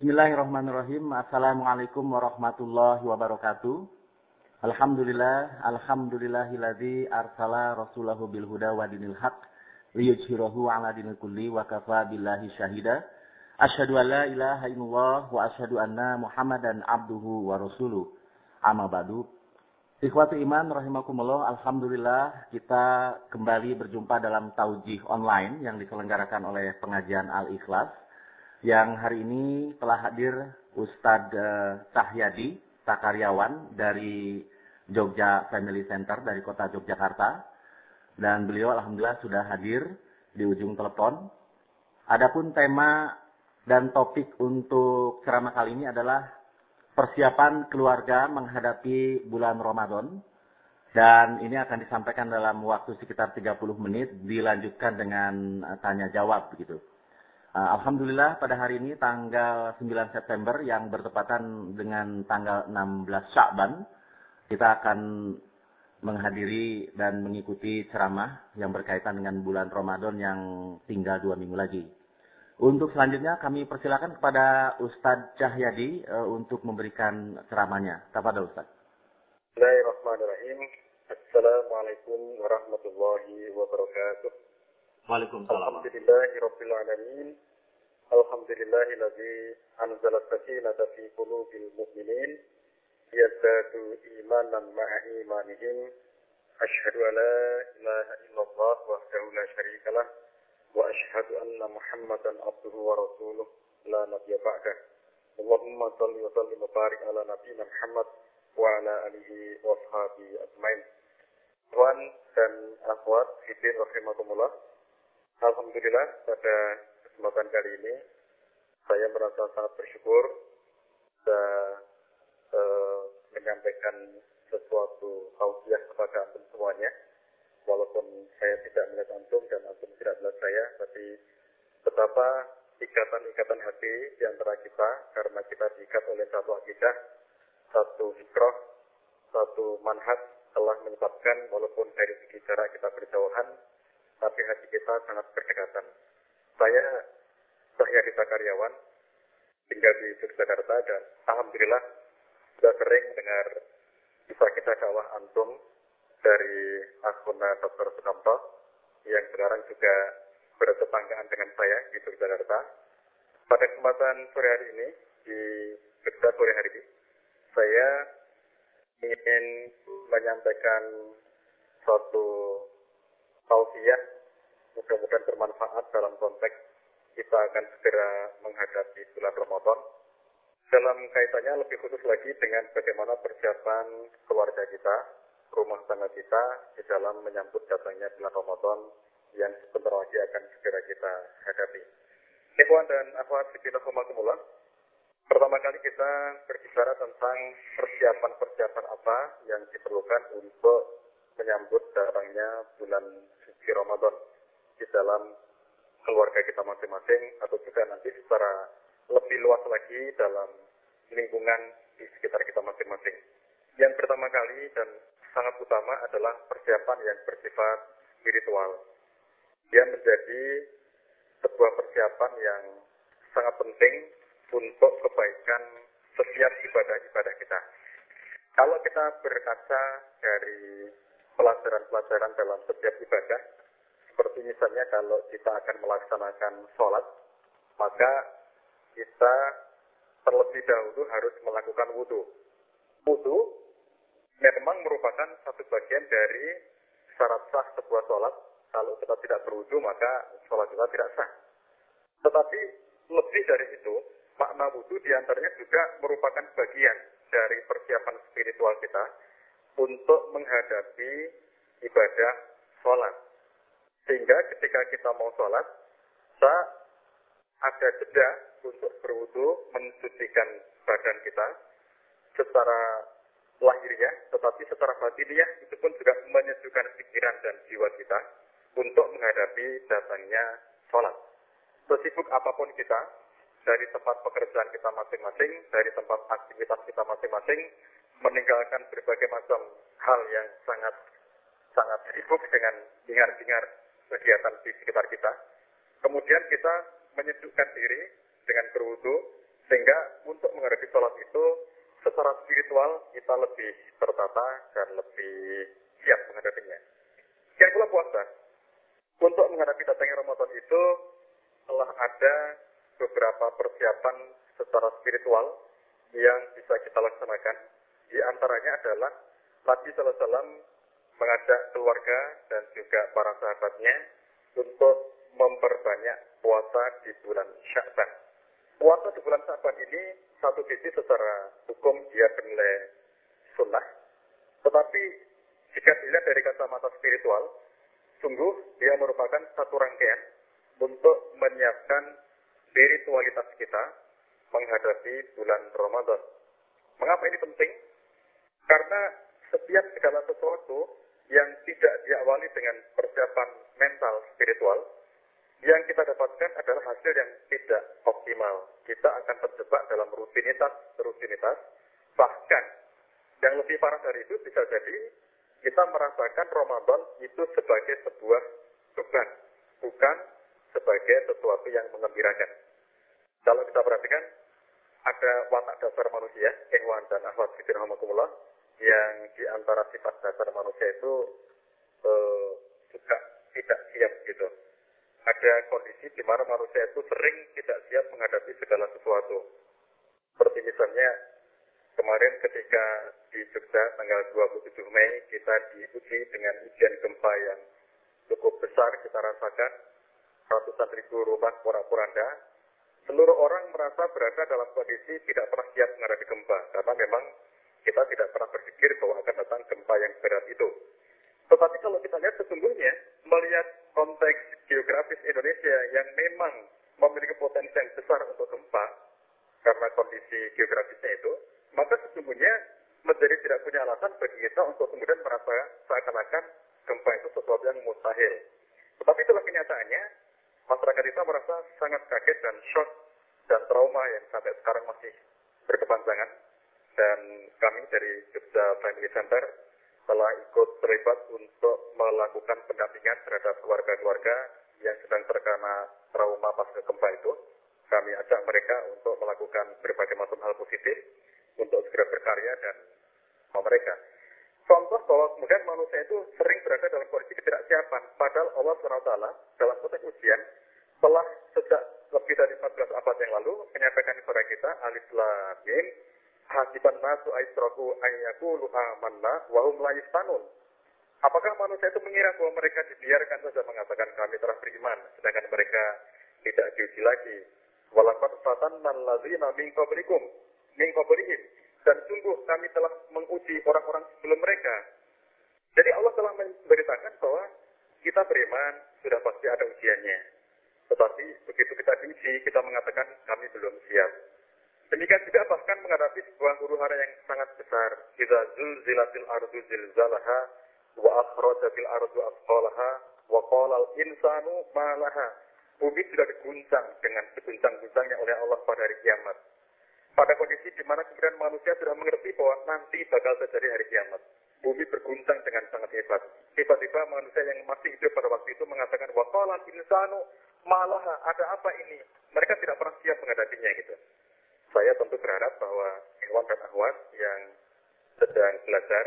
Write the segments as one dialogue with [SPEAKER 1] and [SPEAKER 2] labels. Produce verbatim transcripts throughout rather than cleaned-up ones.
[SPEAKER 1] Bismillahirrahmanirrahim. Assalamualaikum warahmatullahi wabarakatuh. Alhamdulillah, alhamdulillahilladzi arsala rasulahu bil huda wa dinil haq liyudhhirahu 'ala dinil kulli wa kafa billahi syahida. Asyhadu an la ilaha illallah wa asyhadu anna Muhammadan abduhu wa rasuluh. Amma ba'du. Ikhwatu iman rahimakumullah, alhamdulillah kita kembali berjumpa dalam taujih online yang diselenggarakan oleh pengajian Al-Ikhlas. Yang hari ini telah hadir Ustadz uh, Cahyadi Takaryawan dari Jogja Family Center dari kota Yogyakarta. Dan beliau alhamdulillah sudah hadir di ujung telepon. Adapun tema dan topik untuk ceramah kali ini adalah persiapan keluarga menghadapi bulan Ramadan. Dan ini akan disampaikan dalam waktu sekitar tiga puluh menit, dilanjutkan dengan uh, tanya jawab begitu. Alhamdulillah pada hari ini tanggal sembilan September yang bertepatan dengan tanggal enam belas Sya'ban, kita akan menghadiri dan mengikuti ceramah yang berkaitan dengan bulan Ramadan yang tinggal dua minggu lagi. Untuk selanjutnya kami persilakan kepada Ustadz Cahyadi uh, untuk memberikan ceramahnya. Tafadhol Ustadz.
[SPEAKER 2] Bismillahirrahmanirrahim. Assalamualaikum warahmatullahi wabarakatuh.
[SPEAKER 1] Waalaikumsalam.
[SPEAKER 2] Alhamdulillahirabbil alamin. Alhamdulillahilladzi anzala as-sakinata fi qulubil mu'minin yazdadu imanan ma'a imanihim. Asyhadu an la ilaha illallah wahdahu la syarikalah wa asyhadu anna Muhammadan abduhu wa rasuluh la nabiyya ba'dah. Allahumma shalli wa sallim wa barik ala nabiyyina Muhammad wa ala alihi wa sahbihi ajmain. Tuan dan akhwat fillah rahimakumullah. Alhamdulillah pada kesempatan kali ini saya merasa sangat bersyukur bisa uh, menyampaikan sesuatu tausiah kepada antum semuanya. Walaupun saya tidak melihat antum dan antum tidak melihat saya, tapi betapa ikatan-ikatan hati di antara kita karena kita diikat oleh satu akidah, satu fikrah, satu manhaj telah menyebabkan walaupun dari segi jarak kita berjauhan, tapi hati kita sangat berdekatan. Saya Cahyadi Takaryawan, tinggal di Yogyakarta dan alhamdulillah sudah sering dengar kisah-kisah dakwah antum dari akun dokter Sukamto yang sekarang juga bertetanggaan dengan saya di Yogyakarta. Pada kesempatan sore hari ini, di Jogja sore hari ini, saya ingin menyampaikan suatu tausiah mudah-mudahan bermanfaat dalam konteks kita akan segera menghadapi bulan Ramadan. Dalam kaitannya lebih khusus lagi dengan bagaimana persiapan keluarga kita, rumah tangga kita di dalam menyambut datangnya bulan Ramadan yang sebentar lagi akan segera kita hadapi. Ikhwan dan akhwat fillah rahimakumullah. Pertama kali kita berbicara tentang persiapan-persiapan apa yang diperlukan untuk menyambut datangnya bulan suci Ramadan di dalam keluarga kita masing-masing atau juga nanti secara lebih luas lagi dalam lingkungan di sekitar kita masing-masing. Yang pertama kali dan sangat utama adalah persiapan yang bersifat spiritual. Dia menjadi sebuah persiapan yang sangat penting untuk kebaikan setiap ibadah-ibadah kita. Kalau kita berkaca dari pelajaran-pelajaran dalam setiap ibadah, seperti misalnya kalau kita akan melaksanakan sholat, maka kita terlebih dahulu harus melakukan wudhu. Wudhu memang merupakan satu bagian dari syarat sah sebuah sholat. Kalau kita tidak berwudhu, maka sholat kita tidak sah. Tetapi lebih dari itu, makna wudhu diantaranya juga merupakan bagian dari persiapan spiritual kita untuk menghadapi ibadah sholat. Sehingga ketika kita mau sholat, kita ada jeda untuk berwudu, mensucikan badan kita secara lahiriah, tetapi secara batiniah itu pun juga menyejukkan pikiran dan jiwa kita untuk menghadapi datangnya sholat. Sesibuk apapun kita, dari tempat pekerjaan kita masing-masing, dari tempat aktivitas kita masing-masing, meninggalkan berbagai macam hal yang sangat sangat sibuk dengan hingar-bingar kegiatan di sekitar kita. Kemudian kita menyejukkan diri dengan berwudu, Sehingga untuk menghadapi sholat itu secara spiritual kita lebih tertata dan lebih siap menghadapinya. Yang pula puasa. Untuk menghadapi datangnya Ramadan itu telah ada beberapa persiapan secara spiritual yang bisa kita laksanakan. Di antaranya adalah Nabi Sallallahu Alaihi Wasallam mengajak keluarga dan juga para sahabatnya untuk memperbanyak puasa di bulan Sya'ban. Puasa di bulan Sya'ban ini satu sisi secara hukum dia bernilai sunnah, tetapi jika dilihat dari kacamata spiritual, sungguh dia merupakan satu rangkaian untuk menyiapkan spiritualitas kita menghadapi bulan Ramadan. Mengapa ini penting? Karena setiap segala sesuatu yang tidak diawali dengan persiapan mental spiritual, yang kita dapatkan adalah hasil yang tidak optimal. Kita akan terjebak dalam rutinitas-rutinitas, bahkan yang lebih parah dari itu bisa jadi kita merasakan Ramadan itu sebagai sebuah beban, bukan sebagai sesuatu yang mengembirakan. Kalau kita perhatikan, ada watak dasar manusia, ikhwan dan akhwat fillah rahimakumullah, yang di antara sifat dasar manusia itu eh, juga tidak siap gitu. Ada kondisi di mana manusia itu sering tidak siap menghadapi segala sesuatu. Seperti misalnya kemarin ketika di Jogja tanggal dua puluh tujuh Mei kita diuji dengan ujian gempa yang cukup besar kita rasakan, ratusan ribu rumah porak-poranda. Seluruh orang merasa berada dalam kondisi tidak pernah siap menghadapi gempa, karena memang kita tidak pernah berpikir bahwa akan datang gempa yang berat itu. Tetapi kalau kita lihat sesungguhnya, melihat konteks geografis Indonesia yang memang memiliki potensi yang besar untuk gempa, karena kondisi geografisnya itu, maka sesungguhnya menjadi tidak punya alasan bagi kita untuk kemudian merasa seakan-akan gempa itu sesuatu yang mustahil. Tetapi itulah kenyataannya, masyarakat kita merasa sangat kaget dan shock dan trauma yang sampai sekarang masih berkepanjangan. Dan kami dari Jogja Family Center telah ikut terlibat untuk melakukan pendampingan terhadap keluarga-keluarga yang sedang terkena trauma pasca gempa itu. Kami ajak mereka untuk melakukan berbagai macam hal positif untuk segera berkarya dan sama mereka. Contoh bahwa kemudian manusia itu sering berada dalam kondisi ketidaksiapan, padahal Allah subhanahu wa taala dalam konteks ujian telah sejak lebih dari empat belas abad yang lalu menyampaikan kepada kita alif lam mim hasiban nasu aisraku ayyakulu amanna wa hum la yaftanun. Apakah manusia itu mengira bahwa mereka dibiarkan saja mengatakan kami telah beriman, sedangkan mereka tidak diuji lagi? Walaqad fatanna allazina min qablikum min qablihim, dan sungguh kami telah menguji orang-orang sebelum mereka. Jadi Allah telah memberitakan bahwa kita beriman sudah pasti ada ujiannya. Tetapi begitu kita diuji, kita mengatakan kami belum siap. Demikian juga bahkan menghadapi sebuah huru hara yang sangat besar. Idza zulzilatil ardu zilzalaha wa akhrajatil ardu athqalaha wa qala al insanu ma laha. Bumi sudah diguncang dengan seguncang-guncangnya oleh Allah pada hari kiamat. Pada kondisi di mana kemudian manusia sudah mengerti bahwa nanti bakal terjadi hari kiamat. Bumi berguncang dengan sangat hebat. Tiba-tiba manusia yang masih hidup pada waktu itu mengatakan wa qala al insanu ma laha, ada apa ini? Mereka tidak pernah siap menghadapinya gitu. Saya tentu berharap bahwa ikhwan dan akhwat yang sedang belajar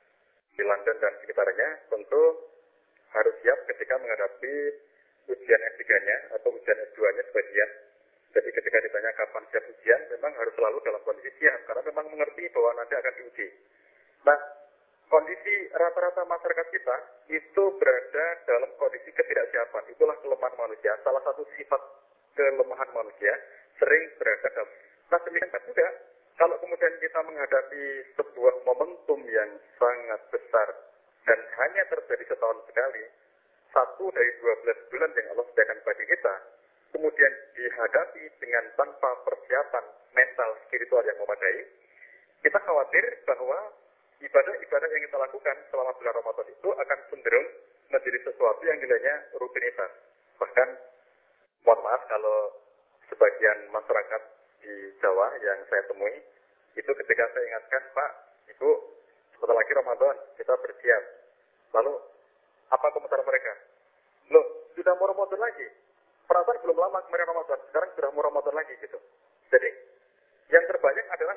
[SPEAKER 2] di London dan sekitarnya tentu harus siap ketika menghadapi ujian S tiga-nya atau ujian S dua-nya sebagian. Jadi ketika ditanya kapan siap ujian, memang harus selalu dalam kondisi siap, karena memang mengerti bahwa nanti akan diuji. Nah, kondisi rata-rata masyarakat kita itu berada dalam kondisi ketidaksiapan. Itulah kelemahan manusia. Salah satu sifat kelemahan manusia sering berada dalam. Nah, demikian juga kalau kemudian kita menghadapi sebuah momentum yang sangat besar dan hanya terjadi setahun sekali, satu dari dua belas bulan yang Allah sediakan bagi kita, kemudian dihadapi dengan tanpa persiapan mental spiritual yang memadai, kita khawatir bahwa ibadah-ibadah yang kita lakukan selama bulan Ramadan itu akan cenderung menjadi sesuatu yang nilainya rutinitas. Bahkan, mohon maaf kalau sebagian masyarakat di Jawa yang saya temui, itu ketika saya ingatkan, Pak, Ibu, sebentar lagi Ramadan, kita bersiap. Lalu, apa komentar mereka? Loh, sudah mau Ramadan lagi? Perasaan belum lama kemarin Ramadan, sekarang sudah mau Ramadan lagi gitu. Jadi,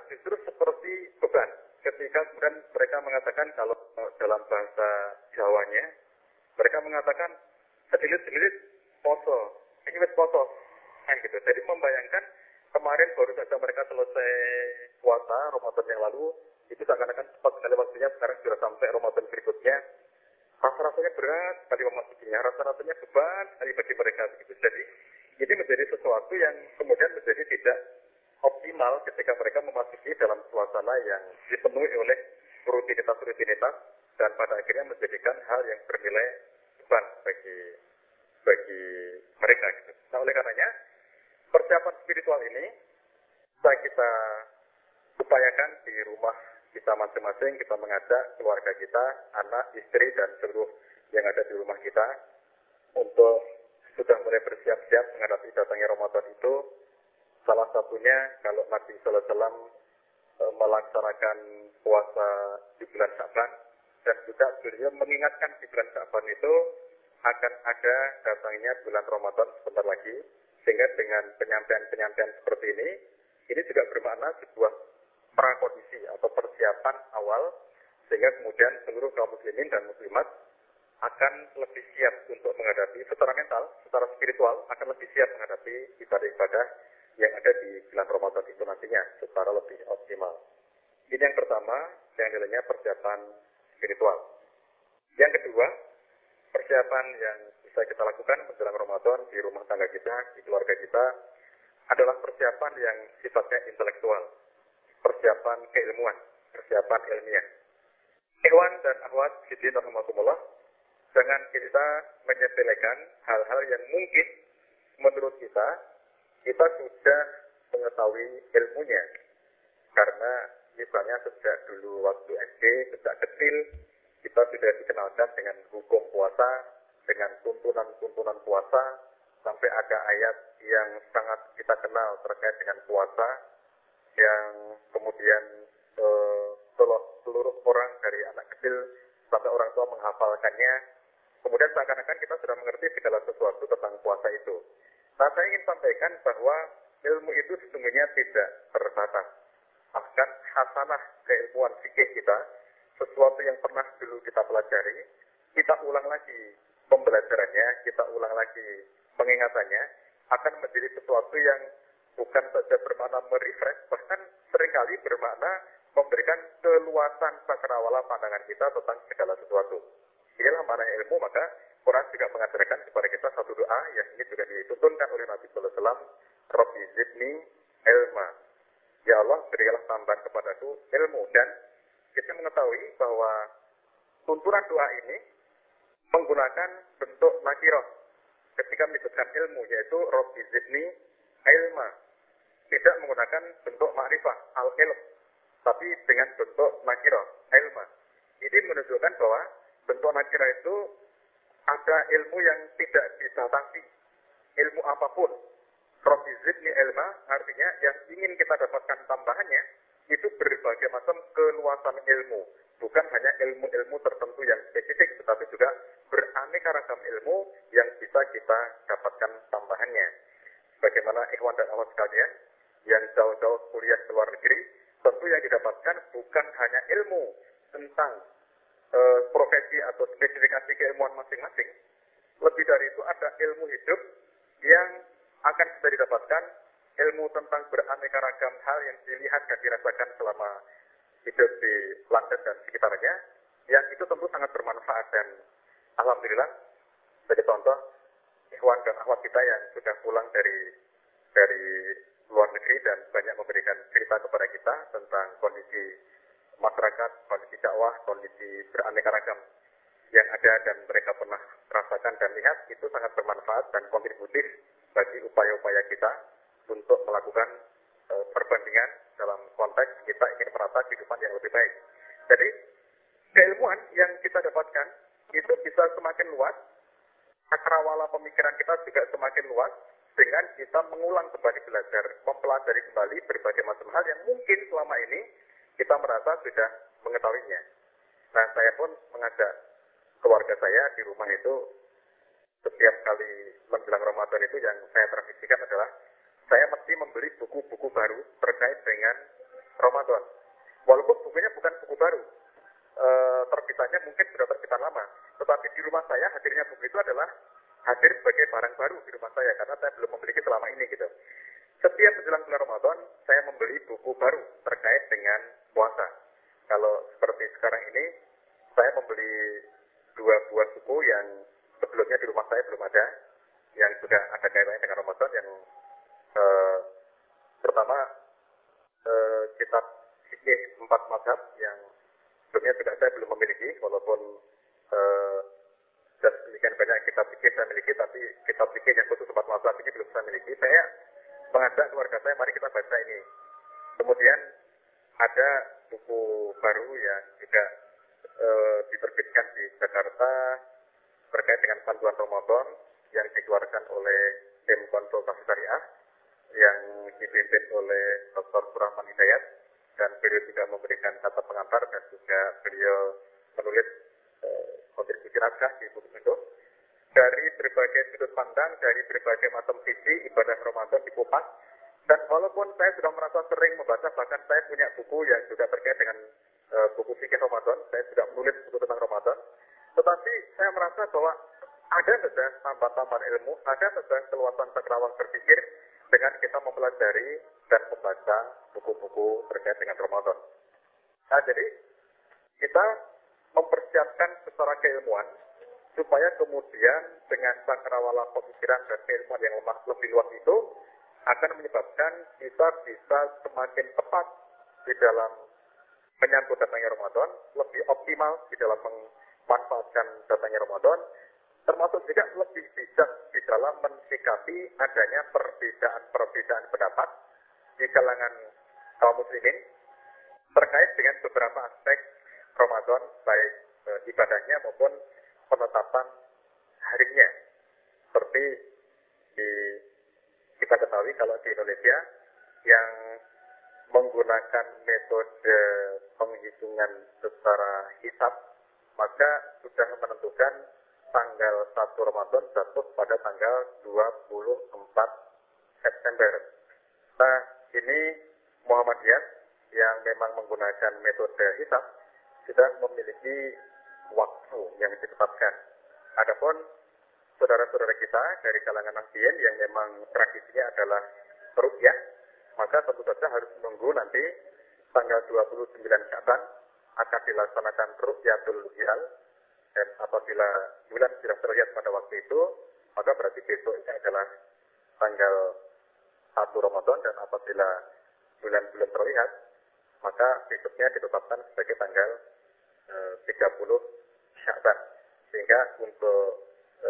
[SPEAKER 2] justru seperti beban. Ketika kemudian mereka mengatakan kalau dalam bahasa Jawanya, mereka mengatakan sedilit-sedilit poso, ini wis poso, kan gitu. Jadi membayangkan kemarin baru saja mereka selesai puasa Ramadan yang lalu, itu seakan-akan cepat sekali waktunya, sekarang sudah sampai Ramadan berikutnya. Rasa-rasanya berat sekali memasukinya, rasa-rasanya beban sekali bagi mereka begitu. Jadi ini menjadi sesuatu yang kemudian menjadi tidak optimal ketika mereka memasuki dalam suasana yang dipenuhi oleh rutinitas-rutinitas dan pada akhirnya menjadikan hal yang bernilai beban bagi bagi mereka. Gitu. Nah oleh karenanya persiapan spiritual ini bisa kita upayakan di rumah kita masing-masing, kita mengajak keluarga kita, anak, istri dan seluruh yang ada di rumah kita untuk sudah mulai bersiap-siap menghadapi datangnya Ramadan itu. Salah satunya kalau Nabi Sallallahu Alaihi Wasallam e, melaksanakan puasa di bulan Sya'ban dan juga beliau mengingatkan di bulan Sya'ban itu akan ada datangnya bulan Ramadan sebentar lagi, sehingga dengan penyampaian-penyampaian seperti ini, ini juga bermakna sebuah prakondisi atau persiapan awal sehingga kemudian seluruh kaum muslimin dan muslimat akan lebih siap untuk menghadapi secara mental, secara spiritual akan lebih siap menghadapi ibadah-ibadah yang ada di bulan Ramadan itu nantinya secara lebih optimal. Ini yang pertama, yang nilainya persiapan spiritual. Yang kedua, persiapan yang bisa kita lakukan menjelang Ramadan di rumah tangga kita, di keluarga kita, adalah persiapan yang sifatnya intelektual, persiapan keilmuan, persiapan ilmiah. Ikhwan dan akhwat fiddin rahimakumullah, jangan kita menyepelekan hal-hal yang mungkin menurut kita kita sudah mengetahui ilmunya, karena misalnya sejak dulu waktu S D, sejak kecil kita sudah dikenalkan dengan hukum puasa, dengan tuntunan-tuntunan puasa, sampai ada ayat yang sangat kita kenal terkait dengan puasa, yang kemudian eh, seluruh orang dari anak kecil sampai orang tua menghafalkannya. Kemudian seakan-akan kita sudah mengerti segala sesuatu tentang puasa itu. Nah, saya ingin sampaikan bahwa ilmu itu sesungguhnya tidak terbatas. Bahkan hasanah keilmuan fikih kita, sesuatu yang pernah dulu kita pelajari, kita ulang lagi pembelajarannya, kita ulang lagi pengingatannya, akan menjadi sesuatu yang bukan saja bermakna merefresh, bahkan seringkali bermakna memberikan keluasan cakrawala pandangan kita tentang segala sesuatu. Inilah makna ilmu, maka Quran juga mengajarkan kepada kita satu doa yang ini juga dituntunkan oleh Nabi Sallallahu Alaihi Wasallam, Rabbi zidni ilma. Ya Allah, berilah tambahan kepadaku ilmu. Dan kita mengetahui bahwa tuntunan doa ini menggunakan bentuk nakirah ketika menyebutkan ilmu, yaitu Rabbi zidni ilma. Tidak menggunakan bentuk ma'rifah, al-ilm, tapi dengan bentuk nakirah, ilma. Ini menunjukkan bahwa bentuk nakirah itu ada ilmu yang tidak dibatasi, ilmu apapun. Rabbi zidni ilma artinya yang ingin kita dapatkan tambahannya itu berbagai macam keluasan ilmu, bukan hanya ilmu-ilmu tertentu yang spesifik, tetapi juga beraneka ragam ilmu yang bisa kita dapatkan tambahannya. Bagaimana ikhwan dan akhwat sekalian yang jauh-jauh kuliah ke luar negeri, tentu yang didapatkan bukan hanya ilmu tentang e, profesi atau spesifikasi keilmuan masing-masing. Lebih dari itu ada ilmu hidup yang akan bisa didapatkan, ilmu tentang beraneka ragam hal yang dilihat dan dirasakan selama hidup di London dan sekitarnya, yang itu tentu sangat bermanfaat. Dan alhamdulillah, sebagai contoh, ikhwan dan akhwat kita yang sudah pulang dari dari luar negeri dan banyak memberikan cerita kepada kita tentang kondisi masyarakat, kondisi dakwah, kondisi beraneka ragam yang ada dan mereka pernah rasakan dan lihat, itu sangat bermanfaat dan kontributif bagi upaya-upaya kita untuk melakukan e, perbandingan dalam konteks kita ingin menata kehidupan yang lebih baik. Jadi, keilmuan yang kita dapatkan itu bisa semakin luas, cakrawala pemikiran kita juga semakin luas, dengan kita mengulang kembali belajar, mempelajari kembali berbagai macam hal yang mungkin selama ini kita merasa sudah mengetahuinya. Nah, saya pun mengajak keluarga saya di rumah itu, setiap kali menjelang Ramadan itu yang saya tradisikan adalah saya mesti membeli buku-buku baru terkait dengan Ramadan. Ramadan. Walaupun bukunya bukan buku baru, e, terbitannya mungkin sudah terbitan lama, tetapi di rumah saya hadirnya buku itu adalah hadir sebagai barang baru di rumah saya karena saya belum memiliki selama ini gitu. Setiap menjelang bulan Ramadan, saya membeli buku baru terkait dengan puasa. Kalau seperti sekarang ini, saya membeli dua buah buku yang sebelumnya di rumah saya belum ada, yang sudah ada kaitannya dengan Ramadan, yang eh, pertama eh, kitab fikih empat mazhab yang sebelumnya juga saya belum memiliki, walaupun eh, dan demikian banyak kitab fikih saya miliki, tapi kitab fikih yang khusus empat mazhab ini belum saya miliki. Saya mengajak keluarga saya, mari kita baca ini. Kemudian ada buku baru yang juga e, diterbitkan di Jakarta terkait dengan panduan Ramadan yang dikeluarkan oleh tim konsultasi syariah yang dipimpin oleh Doktor Surahman Hidayat, dan beliau juga memberikan kata pengantar dan juga beliau menulis e, kontribusi naskah di buku itu. Dari berbagai sudut pandang, dari berbagai macam sisi ibadah Ramadan dikupas. Dan walaupun saya sudah merasa sering membaca, bahkan saya punya buku yang juga terkait dengan e, buku fikih Ramadan, saya sudah menulis buku tentang Ramadan, tetapi saya merasa bahwa ada saja tambahan-tambahan ilmu, ada saja keluasan cakrawala berpikir dengan kita mempelajari dan membaca buku-buku terkait dengan Ramadan. Nah, jadi kita mempersiapkan secara keilmuan supaya kemudian dengan cakrawala pemikiran dan keilmuan yang lemah lebih luas itu akan menyebabkan kita bisa semakin tepat di dalam menyambut datangnya Ramadan, lebih optimal di dalam memanfaatkan datangnya Ramadan, termasuk juga lebih bijak di dalam mensikapi adanya perbedaan-perbedaan pendapat di kalangan kaum muslimin terkait dengan beberapa aspek Ramadan, baik e, ibadahnya maupun penetapan harinya. Seperti di kita ketahui kalau di Indonesia yang menggunakan metode penghitungan secara hisab, maka sudah menentukan tanggal satu Ramadan jatuh pada tanggal dua puluh empat September. Nah, ini Muhammadiyah yang memang menggunakan metode hisab sudah memiliki waktu yang ditetapkan. Adapun saudara-saudara kita dari kalangan Nahdien yang memang tradisinya adalah ruqyah, maka tentu saja harus menunggu nanti tanggal dua puluh sembilan Sya'ban akan dilaksanakan ruqyatul hilal, dan apabila bulan sudah terlihat pada waktu itu, maka berarti besoknya adalah tanggal satu Ramadan, dan apabila bulan belum terlihat, maka besoknya ditetapkan sebagai tanggal e, tiga puluh Sya'ban. Sehingga untuk e,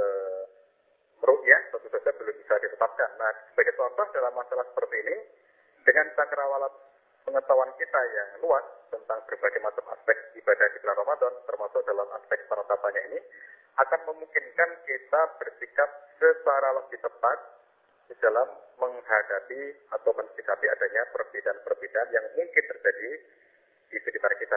[SPEAKER 2] ruqyah tentu saja belum bisa ditetapkan. Nah, sebagai contoh dalam masalah seperti ini, dengan cakrawala pengetahuan kita yang luas tentang berbagai macam aspek ibadah di bulan Ramadan, termasuk dalam aspek penetapannya ini, akan memungkinkan kita bersikap secara lebih tepat di dalam menghadapi atau mensikapi adanya perbedaan-perbedaan yang mungkin terjadi di sekitar kita.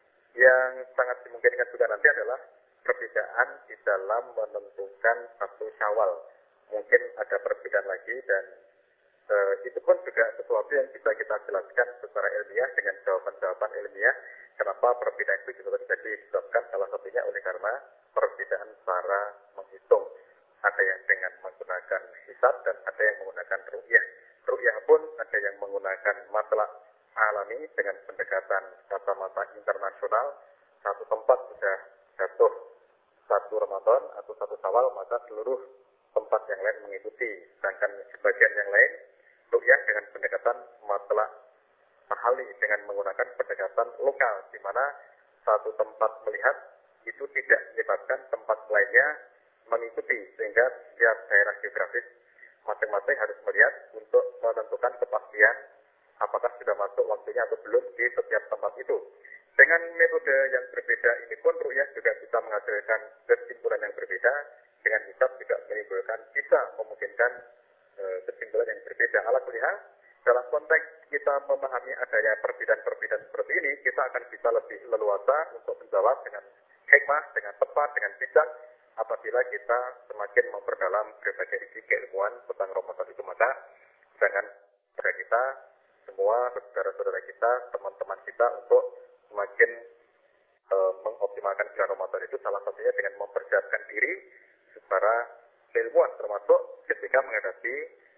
[SPEAKER 2] Yang sangat dimungkinkan juga nanti adalah perbedaan di dalam menentukan satu Syawal. Mungkin ada perbedaan lagi, dan e, itu pun juga sesuatu yang bisa kita jelaskan secara ilmiah dengan jawaban-jawaban ilmiah kenapa perbedaan itu juga terjadi, disebabkan salah satunya oleh karena perbedaan cara menghitung. Ada yang dengan menggunakan hisab dan ada yang menggunakan ruqyah. Ruqyah pun ada yang menggunakan masalah alami dengan pendekatan kacamata internasional. Satu tempat sudah jatuh satu Ramadan atau satu Syawal, maka seluruh tempat yang lain mengikuti. Sedangkan sebagian yang lain ruqyah dengan pendekatan masalah mahali dengan menggunakan pendekatan lokal, di mana satu tempat melihat itu tidak menyebabkan tempat lainnya mengikuti, sehingga setiap daerah geografis masing-masing harus melihat untuk menentukan kepastian apakah sudah masuk waktunya atau belum di setiap tempat itu. Dengan metode yang berbeda ini pun ruqyah juga bisa menghasilkan kesimpulan yang berbeda, dengan hisab juga menimbulkan, bisa memungkinkan e, kesimpulan yang berbeda. Ala kulihal, dalam konteks kita memahami adanya perbedaan-perbedaan seperti ini, kita akan bisa lebih leluasa untuk menjawab dengan hikmah, dengan tepat, dengan bijak, apabila kita semakin memperdalam berbagai isi keilmuan tentang Ramadan itu. Maka jangan pada kita semua saudara-saudara kita, teman-teman kita untuk semakin e, mengoptimalkan bulan Ramadan itu salah satunya dengan mempersiapkan diri secara ilmuwan, termasuk ketika menghadapi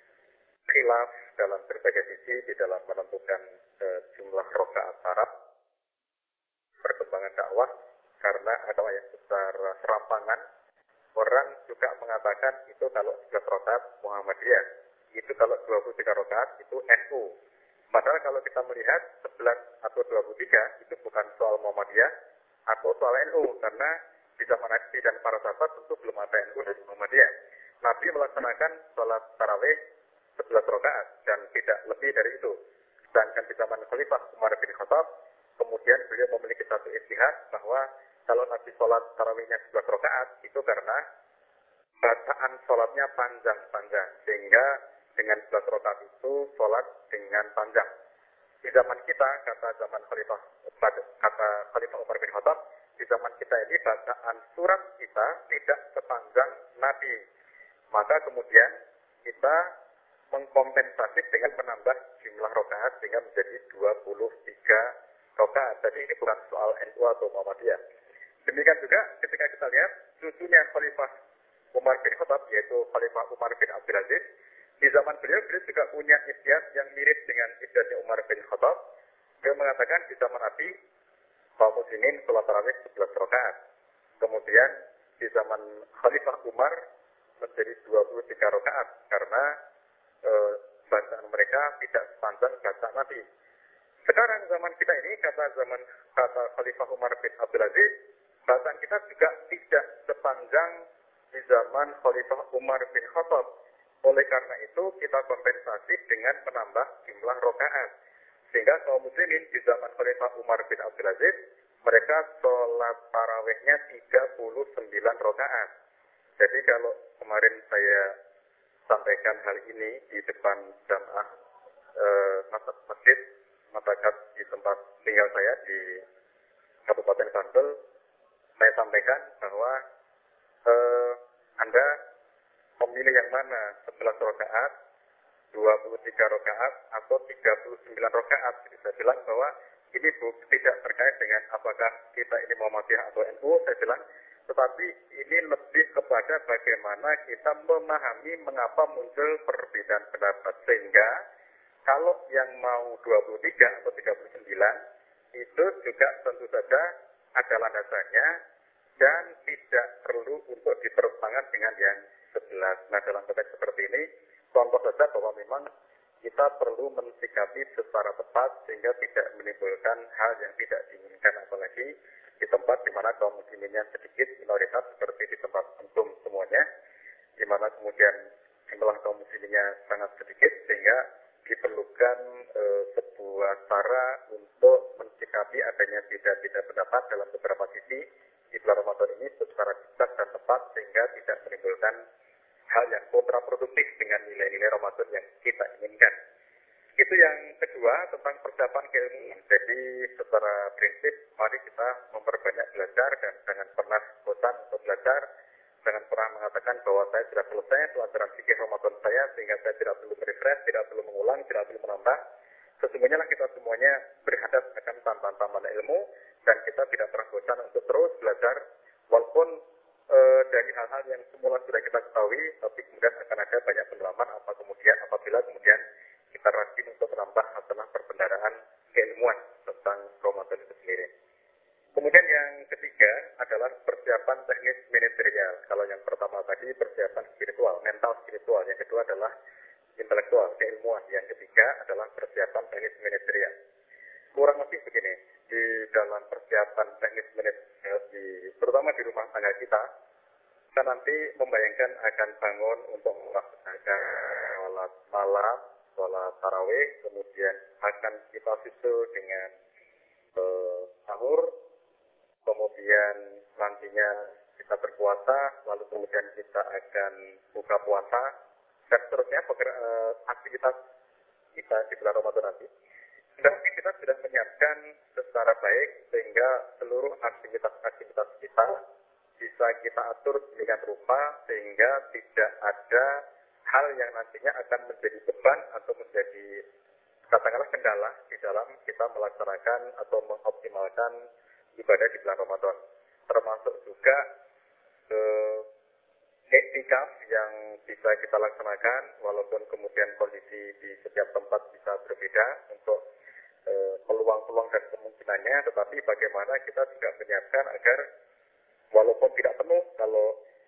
[SPEAKER 2] khilaf dalam berbagai sisi di dalam menentukan e, jumlah rakaat Arab, perkembangan dakwah, karena ada yang secara serampangan orang juga mengatakan itu kalau sebelas rakaat Muhammadiyah, itu kalau dua puluh tiga rakaat itu N U. Padahal kalau kita melihat sebelas atau dua puluh tiga itu bukan soal Muhammadiyah atau soal N U, karena di zaman Nabi dan para sahabat tentu belum ada N U dan Muhammadiyah. Nabi melaksanakan sholat tarawih sebelas rakaat dan tidak lebih dari itu. Sedangkan di zaman Khalifah Umar bin Khattab, kemudian beliau memiliki satu ijtihad bahwa kalau Nabi sholat tarawihnya sebelas rakaat itu karena bacaan sholatnya panjang-panjang, sehingga dengan sebelas rakaat itu sholat dengan panjang. Di zaman kita, kata zaman Khalifah kata Khalifah Umar bin Khattab, di zaman kita ini bacaan surat kita tidak sepanjang Nabi. Maka kemudian kita mengkompensasi dengan menambah jumlah rakaat sehingga menjadi dua puluh tiga rakaat. Jadi ini bukan soal N U atau Muhammadiyah. Demikian juga ketika kita lihat cucunya Khalifah Umar bin Khattab, yaitu Khalifah Umar bin Abdul Aziz, di zaman beliau, beliau juga punya ijtihad yang mirip dengan ijtihadnya Umar bin Khattab. Beliau mengatakan di zaman Nabi, kaum muslimin sholat tarawih sebelas rakaat. Kemudian di zaman Khalifah Umar menjadi dua puluh tiga rakaat karena e, bacaan mereka tidak sepanjang bacaan Nabi. Sekarang zaman kita ini, kata zaman kata Khalifah Umar bin Abdul Aziz, bacaan kita juga tidak sepanjang di zaman Khalifah Umar bin Khattab. Oleh karena itu kita kompensasi dengan menambah jumlah rakaat. Sehingga kaum muslimin di zaman Khalifah Umar bin Abdul Aziz, mereka sholat tarawihnya tiga puluh sembilan rakaat. Jadi kalau kemarin saya sampaikan hal ini di depan jamaah e, masjid masyarakat di tempat tinggal saya di Kabupaten Bantul, saya sampaikan bahwa e, Anda memilih yang mana, sebelas rakaat, dua puluh tiga rakaat, atau tiga puluh sembilan rakaat. Jadi saya bilang bahwa ini bu, tidak terkait dengan apakah kita ini Muhammadiyah atau N U, saya bilang, tetapi ini lebih kepada bagaimana kita memahami mengapa muncul perbedaan pendapat. Sehingga kalau yang mau dua puluh tiga atau tiga puluh sembilan, itu juga tentu saja ada landasannya dan tidak perlu untuk diperpanjang dengan yang sebelas. Nah, dalam konteks seperti ini, contoh saja bahwa memang kita perlu mensikapi secara tepat sehingga tidak menimbulkan hal yang tidak diinginkan, apalagi di tempat di mana kaum musliminnya sedikit, minoritas seperti di tempat antum semuanya, di mana kemudian jumlah kaum musliminnya sangat sedikit sehingga diperlukan e, sebuah cara untuk mensikapi adanya beda-beda pendapat dalam beberapa sisi di bulan Ramadan ini secara bijak dan tepat sehingga tidak menimbulkan hal yang kontraproduktif dengan nilai-nilai Ramadan yang kita inginkan. Itu yang kedua tentang persiapan keilmuan. Jadi secara prinsip mari kita memperbanyak belajar dan jangan pernah bosan untuk belajar. Jangan pernah mengatakan bahwa saya sudah selesai pelajaran fikih Ramadan saya sehingga saya tidak perlu merefresh, tidak perlu mengulang, tidak perlu menambah. Sesungguhnya lah kita semuanya berhadap akan tambahan-tambahan ilmu dan kita tidak pernah bosan untuk terus belajar walaupun e, dari hal-hal yang semula sudah kita ketahui, tapi kemudian akan ada banyak pendalaman apa kemudian apabila kemudian kita rajin untuk menambah hasanah perbendaharaan keilmuan tentang Ramadan itu sendiri. Kemudian yang ketiga adalah persiapan teknis manajerial. Kalau yang pertama tadi persiapan spiritual, mental spiritual. Yang kedua adalah intelektual, keilmuan. Yang ketiga adalah persiapan teknis manajerial. Kurang lebih begini, di dalam persiapan teknis manajerial, di, terutama di rumah tangga kita, kita nanti membayangkan akan bangun untuk melaksanakan sholat malam, sholat tarawih, kemudian akan kita susul dengan uh, sahur, kemudian nantinya kita berpuasa, lalu kemudian kita akan buka puasa, dan seterusnya uh, aktivitas kita di bulan Ramadan nanti. Dan kita sudah menyiapkan secara baik sehingga seluruh aktivitas-aktivitas kita bisa kita atur sedemikian rupa sehingga tidak ada hal yang nantinya akan menjadi beban atau menjadi katakanlah kendala di dalam kita melaksanakan atau mengoptimalkan ibadah di bulan Ramadan. Termasuk juga eh, iktikaf yang bisa kita laksanakan, walaupun kemudian kondisi di setiap tempat bisa berbeda untuk eh, peluang-peluang dan kemungkinannya, tetapi bagaimana kita juga menyiapkan agar walaupun tidak penuh, kalau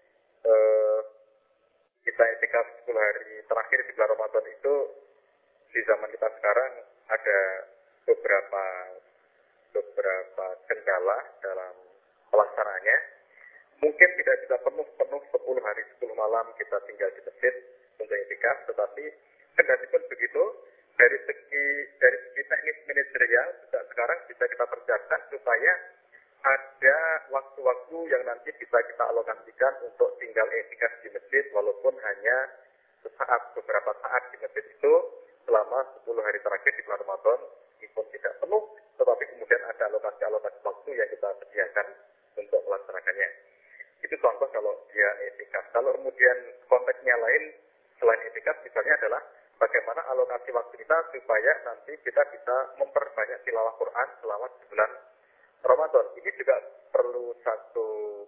[SPEAKER 2] eh, kita iktikaf sepuluh hari terakhir di bulan Ramadan itu, di zaman kita sekarang ada beberapa beberapa kendala dalam pelaksanaannya. Mungkin tidak bisa penuh-penuh sepuluh hari sepuluh malam kita tinggal di masjid untuk iktikaf, tetapi kendati pun begitu, dari segi dari segi teknis manajerial juga sekarang bisa kita persiapkan supaya ada waktu-waktu yang nanti bisa kita alokasikan untuk tinggal iktikaf di masjid, walaupun hanya sesaat, beberapa saat di masjid itu selama sepuluh hari terakhir di bulan Ramadan, meskipun tidak penuh, tetapi kemudian ada alokasi-alokasi waktu yang kita sediakan untuk melaksanakannya. Itu contoh kalau dia iktikaf. Kalau kemudian konteksnya lain selain iktikaf, misalnya adalah bagaimana alokasi waktu kita supaya nanti kita bisa memperbanyak tilawah Quran selama di bulan Ramadan. Ini juga perlu satu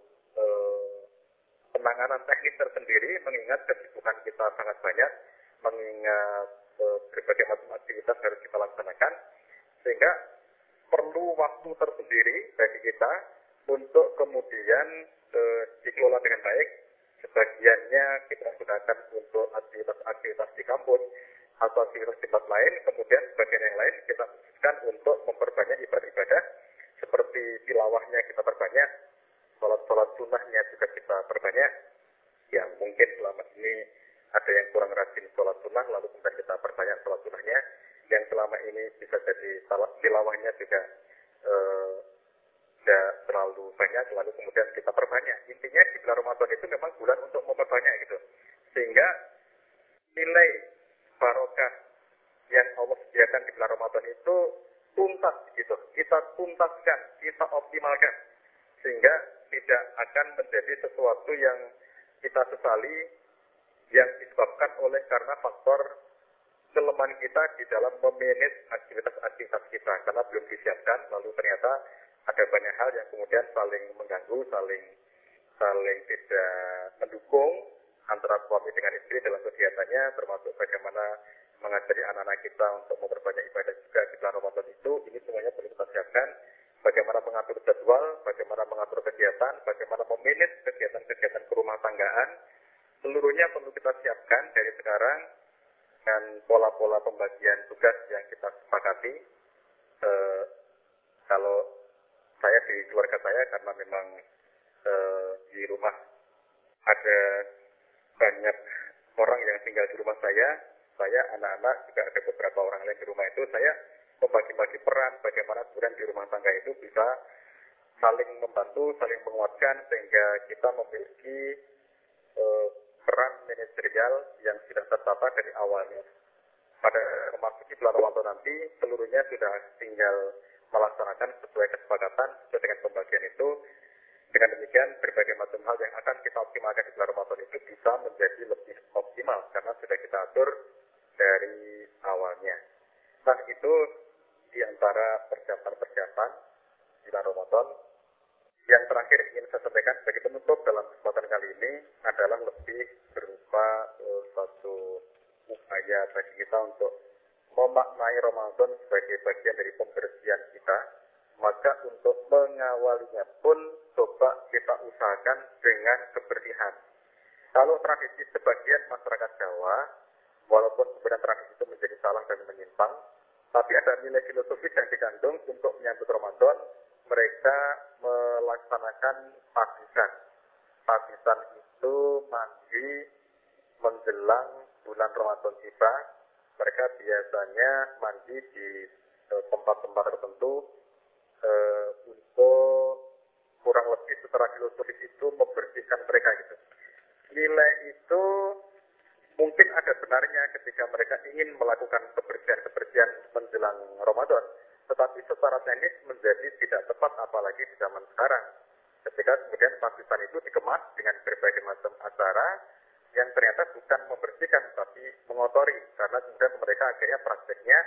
[SPEAKER 2] eh, penanganan teknis tersendiri, mengingat kesibukan kita sangat banyak, mengingat eh, berbagai macam aktivitas harus kita laksanakan, sehingga perlu waktu tersendiri bagi kita untuk kemudian eh, dikelola dengan baik. Sebagiannya kita gunakan untuk aktivitas-aktivitas di kampus atau aktivitas di tempat lain, kemudian sebagian yang lain kita khususkan untuk memperbanyak ibadah-ibadah seperti tilawahnya kita perbanyak, sholat-sholat sunnahnya juga kita perbanyak. Yang mungkin selama ini ada yang kurang rajin sholat sunnah, lalu kemudian kita perbanyak sholat sunnahnya. Yang selama ini bisa jadi tilawahnya juga eh, tidak terlalu banyak, lalu kemudian kita perbanyak. Intinya di bulan Ramadan itu memang bulan untuk memperbanyak gitu, sehingga nilai barokah yang Allah sediakan di bulan Ramadan itu tuntas gitu, kita tuntaskan, kita optimalkan, sehingga tidak akan menjadi sesuatu yang kita sesali, yang disebabkan oleh karena faktor kelemahan kita di dalam memanage aktivitas-aktivitas kita, karena belum disiapkan, lalu ternyata ada banyak hal yang kemudian saling mengganggu, saling saling tidak mendukung antara suami dengan istri dalam kegiatannya, termasuk bagaimana mengajari anak-anak kita untuk memperbanyak ibadah juga di bulan Ramadan itu. Ini semuanya perlu kita siapkan. Bagaimana mengatur jadwal, bagaimana mengatur kegiatan, bagaimana memanage kegiatan-kegiatan kerumah tanggaan, seluruhnya perlu kita siapkan dari sekarang dengan pola-pola pembagian tugas yang kita sepakati. Eh, kalau saya di keluarga saya, karena memang eh, di rumah ada banyak orang yang tinggal di rumah saya, saya, anak-anak, juga ada beberapa orang lain di rumah itu, saya membagi-bagi peran bagaimana kemudian di rumah tangga itu bisa saling membantu, saling menguatkan, sehingga kita memiliki eh, peran manajerial yang sudah tertata dari awalnya. Pada memasuki bulan Ramadan nanti, seluruhnya sudah tinggal melaksanakan sesuai kesepakatan, sesuai dengan pembagian itu. Dengan demikian, berbagai macam hal yang akan kita optimalkan di bulan Ramadan itu bisa menjadi lebih optimal, karena sudah kita atur dari awalnya. Nah, itu di antara persiapan-persiapan di bulan Ramadan. Yang terakhir ingin saya sampaikan sebagai penutup dalam kesempatan kali ini adalah lebih berupa uh, satu upaya bagi kita untuk memaknai Ramadan sebagai bagian dari pembersihan kita. Maka untuk mengawalinya pun coba kita usahakan dengan kebersihan. Kalau tradisi sebagian masyarakat Jawa, walaupun kemudian tradisi itu menjadi salah dan menyimpang, tapi ada nilai filosofis yang dikandung untuk menyambut Ramadan. Mereka melaksanakan tabisan. Tabisan itu mandi menjelang bulan Ramadan tiba. Mereka biasanya mandi di tempat-tempat tertentu uh, untuk kurang lebih secara filosofis itu membersihkan mereka gitu. Nilai itu mungkin ada benarnya ketika mereka ingin melakukan kebersihan-kebersihan menjelang Ramadan, tetapi secara teknis menjadi tidak tepat apalagi di zaman sekarang. Ketika kemudian tabisan itu dikemas dengan berbagai macam acara yang ternyata bukan membersihkan tapi mengotori, karena kemudian mereka akhirnya prakteknya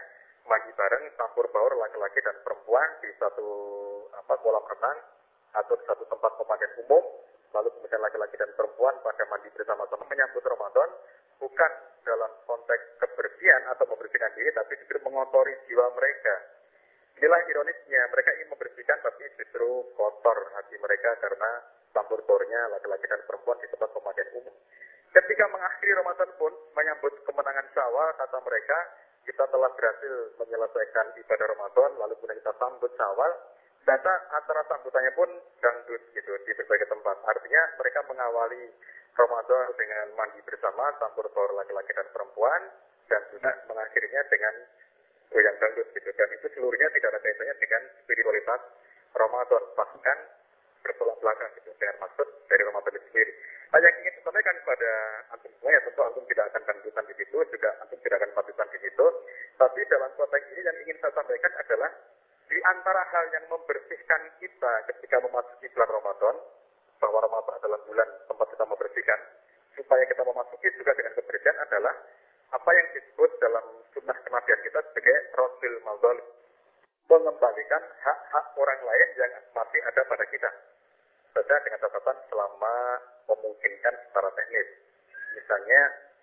[SPEAKER 2] mandi bareng campur baur laki-laki dan perempuan di satu apa kolam renang atau di satu tempat pemandian umum, lalu kemudian laki-laki dan perempuan pada mandi bersama-sama menyambut Ramadan, bukan dalam konteks kebersihan atau membersihkan diri, tapi justru mengotori jiwa mereka. Inilah ironisnya, mereka ingin membersihkan tapi justru kotor hati mereka karena campur baurnya laki-laki dan perempuan di tempat pemandian umum. Ketika mengakhiri Ramadan pun, menyambut kemenangan Syawal, kata mereka, kita telah berhasil menyelesaikan ibadah Ramadan, lalu kemudian kita sambut Syawal. Data antara sambutannya pun dangdut gitu di berbagai tempat. Artinya mereka mengawali Ramadan dengan mandi bersama, campur baur laki-laki dan perempuan, dan juga mengakhirinya dengan goyang dangdut gitu. Dan itu seluruhnya tidak ada kaitannya dengan spiritualitas Ramadan, bahkan bertolak belakang gitu dengan maksud dari Ramadan itu sendiri. Nah, yang ingin disampaikan kepada antum semua, ya tentu antum tidak akan dangdutan di situ, juga antum tidak akan patutan di situ. Tapi dalam konteks ini yang ingin saya sampaikan adalah di antara hal yang membersihkan kita ketika memasuki bulan Ramadan, bahwa Ramadan adalah bulan tempat kita membersihkan, supaya kita memasuki juga dengan kebersihan adalah apa yang disebut dalam sunnah kenabian kita sebagai Raddul Madzalim, mengembalikan hak-hak orang lain yang masih ada pada kita. Saja dengan catatan selama memungkinkan secara teknis. Misalnya,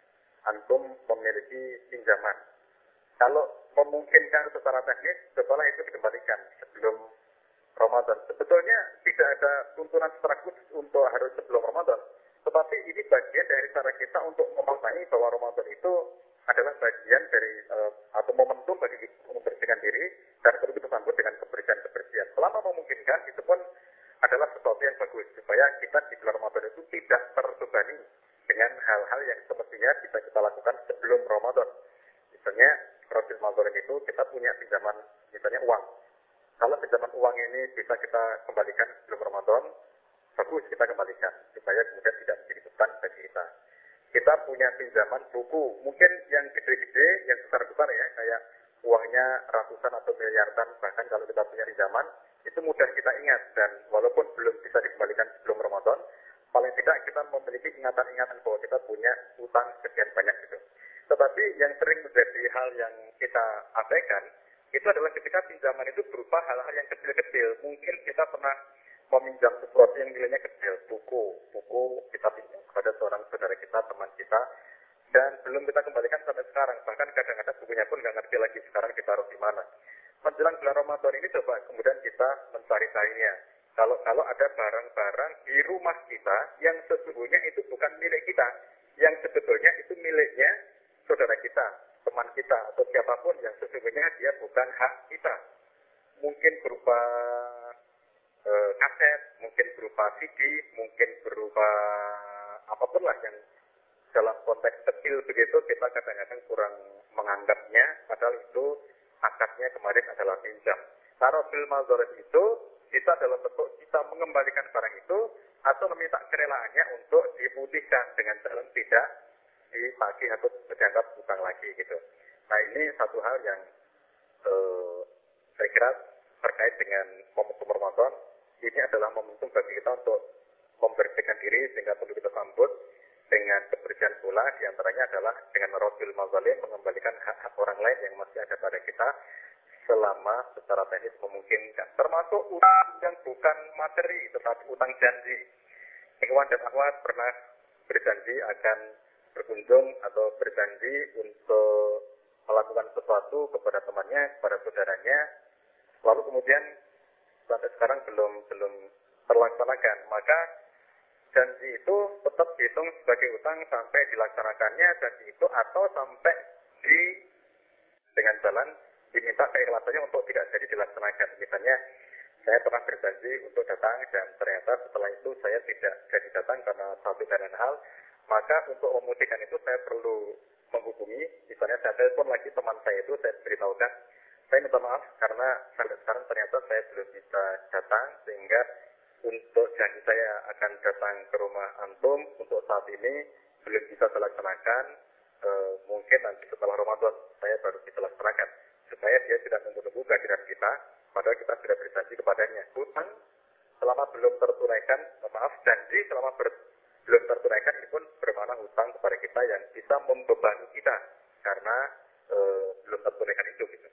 [SPEAKER 2] antum memiliki pinjaman. Kalau memungkinkan secara teknis, setelah itu dikembalikan sebelum Ramadan. Sebetulnya tidak ada tuntunan secara khusus untuk harus sebelum Ramadan. Tetapi ini bagian dari cara kita untuk memaknai bahwa Ramadan itu adalah bagian dari uh, atau momentum bagi kita membersihkan diri dan perlu kita sambut dengan kebersihan-kebersihan. Selama memungkinkan, itu pun adalah sesuatu yang bagus supaya kita di bulan Ramadan itu tidak terbebani dengan hal-hal yang semestinya bisa kita lakukan sebelum Ramadan. Misalnya Raddul Madzalim itu kita punya pinjaman, misalnya uang. Kalau pinjaman uang ini bisa kita kembalikan sebelum Ramadan, bagus kita kembalikan supaya kemudian tidak menjadi beban bagi kita. Kita punya pinjaman buku, mungkin yang gede-gede, yang besar-besar ya, kayak uangnya ratusan atau miliaran, bahkan kalau kita punya pinjaman, itu mudah kita ingat, dan walaupun belum bisa dikembalikan sebelum Ramadan, paling tidak kita memiliki ingatan-ingatan bahwa kita punya utang sekian banyak gitu. Tetapi yang sering menjadi hal yang kita abaikan, itu adalah ketika pinjaman itu berupa hal-hal yang kecil-kecil. Mungkin kita pernah meminjam sesuatu yang nilainya kecil, buku, buku kita pinjam kepada seorang saudara kita, teman kita, dan belum kita kembalikan sampai sekarang. Bahkan kadang-kadang bukunya pun nggak ngerti lagi sekarang ditaruh di mana. Menjelang bulan Ramadan ini coba kemudian kita mencari-carinya. Kalau kalau ada barang-barang di rumah kita yang sesungguhnya itu bukan milik kita, yang sebetulnya itu miliknya saudara kita, teman kita, atau siapapun yang sesungguhnya dia bukan hak kita. Mungkin berupa e, kaset, mungkin berupa C D, mungkin berupa apapun lah yang dalam konteks kecil begitu kita kadang-kadang kurang menganggapnya, padahal itu akadnya kemarin adalah pinjam. Raddul Madzalim itu kita dalam bentuk kita mengembalikan barang itu atau meminta kerelaannya untuk diputihkan dengan jalan tidak dipagih atau dianggap utang lagi gitu. Nah ini satu hal yang eh, saya kira terkait dengan momentum Ramadan. Ini adalah momentum bagi kita untuk membersihkan diri sehingga perlu kita sambut dengan kebersihan pula, diantaranya adalah dengan Raddul Madzalim, mengembalikan hak-hak orang lain yang masih ada pada kita selama secara teknis memungkinkan. Termasuk utang yang bukan materi, tetapi utang janji. Ikhwan dan akhwat pernah berjanji akan berkunjung atau berjanji untuk melakukan sesuatu kepada temannya, kepada saudaranya, lalu kemudian sampai sekarang belum belum terlaksanakan. Maka janji itu tetap dihitung sebagai utang sampai dilaksanakannya janji itu, atau sampai di dengan jalan diminta keikhlasannya untuk tidak jadi dilaksanakan. Misalnya saya pernah berjanji untuk datang dan ternyata setelah itu saya tidak jadi datang karena satu dan lain hal, maka untuk memutihkan itu saya perlu menghubungi, misalnya saya telepon lagi teman saya itu, saya beritahukan, saya minta maaf karena sampai sekarang ternyata saya belum bisa datang, sehingga untuk janji saya akan datang ke rumah antum untuk saat ini belum bisa dilaksanakan, e, mungkin nanti setelah Ramadan saya baru bisa laksanakan, supaya dia tidak menunggu-nunggu kehadiran kita, padahal kita sudah berjanji kepadanya. Hutang selama belum tertunaikan, maaf, janji selama ber, belum tertunaikan itu pun bermakna hutang kepada kita yang bisa membebani kita karena e, belum tertunaikan itu gitu.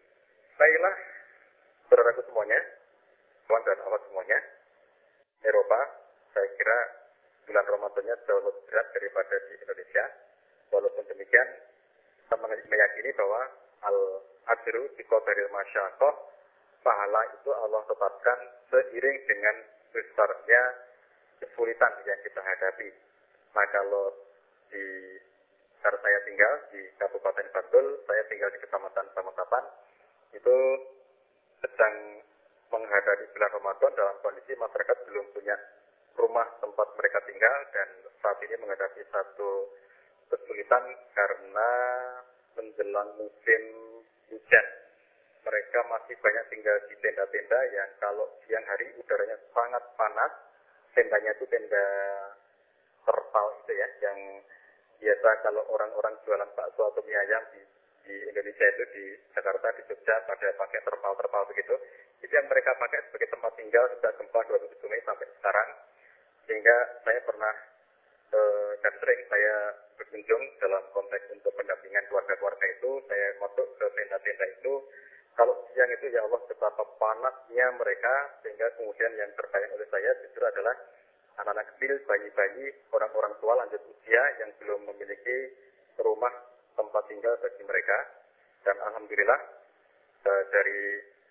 [SPEAKER 2] Baiklah, saudaraku semuanya, kawan dan awak semuanya, Eropa, saya kira bulan Ramadannya jauh lebih berat daripada di Indonesia. Walaupun demikian, kita meyakini bahwa al-ajru di qadaril masyaqah, pahala itu Allah tetapkan seiring dengan besarnya kesulitan yang kita hadapi. Nah, kalau di tempat saya tinggal di Kabupaten Bantul, saya tinggal di Kecamatan Pamekasan, itu sedang menghadapi bulan Ramadan dalam kondisi masyarakat belum punya rumah tempat mereka tinggal dan saat ini menghadapi satu kesulitan karena menjelang musim hujan. Mereka masih banyak tinggal di tenda-tenda yang kalau siang hari udaranya sangat panas. Tendanya itu tenda terpal itu ya, yang biasa kalau orang-orang jualan bakso atau mie ayam di, di Indonesia itu di Jakarta, di Jogja pada pakai terpal-terpal begitu. Itu yang mereka pakai sebagai tempat tinggal sejak gempa dua ribu tujuh Mei sampai sekarang. Sehingga saya pernah eh, dan sering saya berkunjung dalam konteks untuk pendampingan keluarga-keluarga itu. Saya masuk ke tenda-tenda itu. Kalau siang itu ya Allah betapa panasnya mereka, sehingga kemudian yang terbayang oleh saya justru adalah anak-anak kecil, bayi-bayi, orang-orang tua lanjut usia yang belum memiliki rumah tempat tinggal bagi mereka. Dan alhamdulillah eh, dari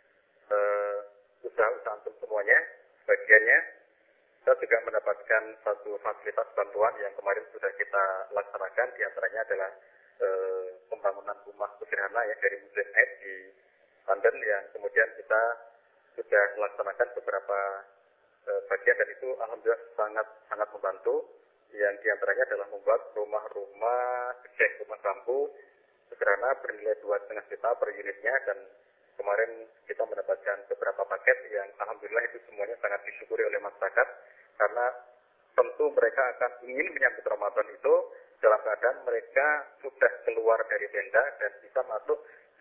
[SPEAKER 2] eh, usaha-usaha untuk semuanya, sebagiannya kita juga mendapatkan satu fasilitas bantuan yang kemarin sudah kita laksanakan. Di antaranya adalah eh, pembangunan rumah sederhana ya dari Muslim Aid di London yang kemudian kita sudah melaksanakan beberapa eh, bagian dan itu alhamdulillah sangat sangat membantu. Yang diantaranya adalah membuat rumah-rumah kecil, rumah bambu sederhana bernilai dua setengah juta per unitnya, dan kemarin kita mendapatkan beberapa paket yang alhamdulillah itu semuanya sangat disyukuri oleh masyarakat karena tentu mereka akan ingin menyambut Ramadan itu dalam keadaan mereka sudah keluar dari tenda dan bisa masuk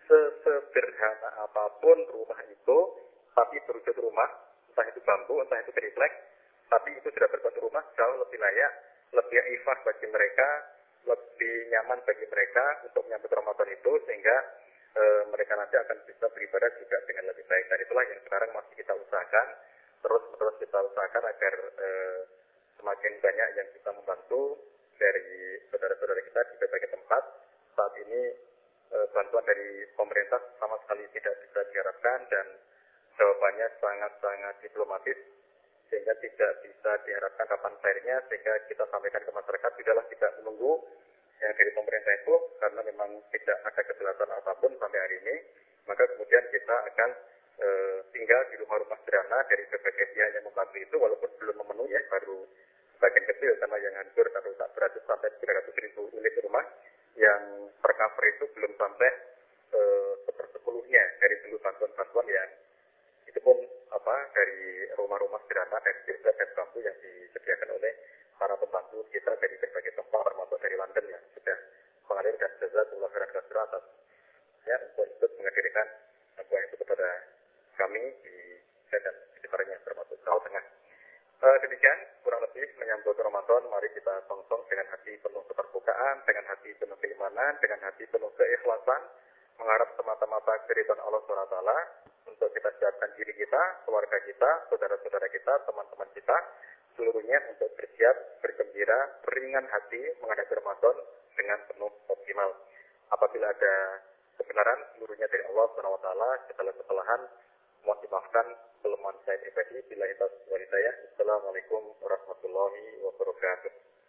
[SPEAKER 2] sesederhana apapun rumah itu, tapi berwujud rumah, entah itu bambu, entah itu triplek, tapi itu sudah berbentuk rumah jauh lebih layak, lebih ifah bagi mereka, lebih nyaman bagi mereka untuk menyambut Ramadan itu, sehingga e, mereka nanti akan bisa beribadah juga dengan lebih baik. Dan itulah yang sekarang masih kita usahakan, terus-terus kita usahakan agar e, semakin banyak yang bisa membantu dari saudara-saudara kita di berbagai tempat. Saat ini bantuan dari pemerintah sama sekali tidak bisa diharapkan dan jawabannya sangat-sangat diplomatis sehingga tidak bisa diharapkan kapan cairnya, sehingga kita sampaikan ke masyarakat sudahlah tidak menunggu yang dari pemerintah itu karena memang tidak ada kejelasan apapun sampai hari ini, maka kemudian kita akan e, tinggal di rumah-rumah sederhana dari berbagai pihak yang membantu itu walaupun belum memenuhi ya, baru sebagian kecil karena yang hancur dan rusak berat sampai tiga ratus ribu unit rumah yang per cover itu belum sampai uh, sepersepuluhnya dari seluruh bantuan-bantuan yang itu pun apa dari rumah-rumah sederhana dari desa dan bambu yang disediakan oleh para pembantu kita dari berbagai tempat termasuk dari London yang sudah mengalir dan jazakallahu khairan katsiran atas ya untuk ikut menghadirkan bantuan itu kepada kami di dan sekitarnya termasuk Jawa Tengah. Uh, demikian kurang lebih menyambut Ramadan, mari kita songsong dengan hati penuh keterbukaan, dengan hati penuh keimanan, dengan hati penuh keikhlasan, mengharap semata-mata keridhaan Allah subhanahu wa taala untuk kita siapkan diri kita, keluarga kita, saudara-saudara kita, teman-teman kita, seluruhnya untuk bersiap, bergembira, beringan hati menghadapi Ramadan dengan penuh optimal. Apabila ada kebenaran seluruhnya dari Allah subhanahu wa taala, segala kesalahan mohon dimaafkan, kelemahan saya pribadi. Billahi taufiq wal hidayah. Assalamualaikum warahmatullahi wabarakatuh.